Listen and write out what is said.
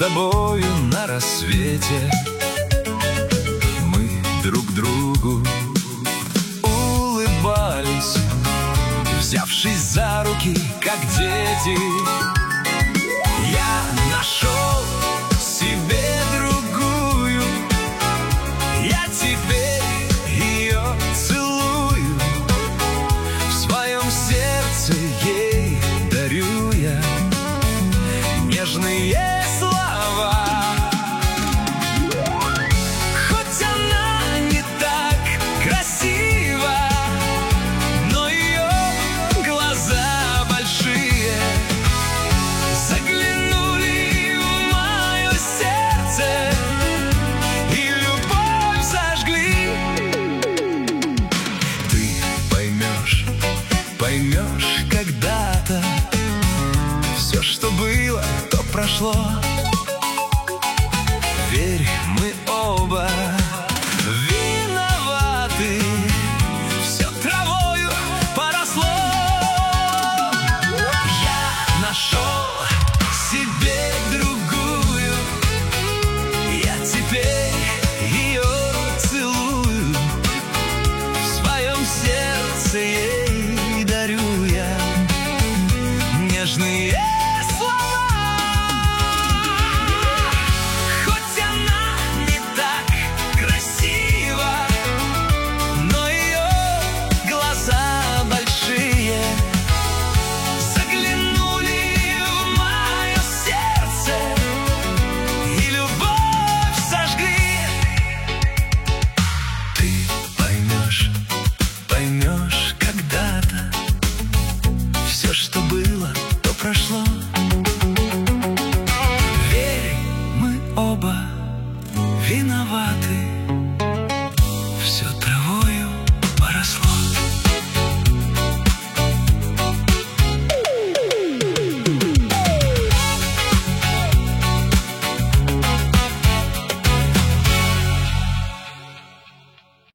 тобою на рассвете мы друг другу улыбались, взявшись за руки, как дети. Я нашел себе другую, я теперь ее целую, в своем сердце ей дарю я нежные слова. Хоть она не так красива, но ее глаза большие заглянули в мое сердце и любовь зажгли. Ты поймешь когда-то, все, что было, то прошло.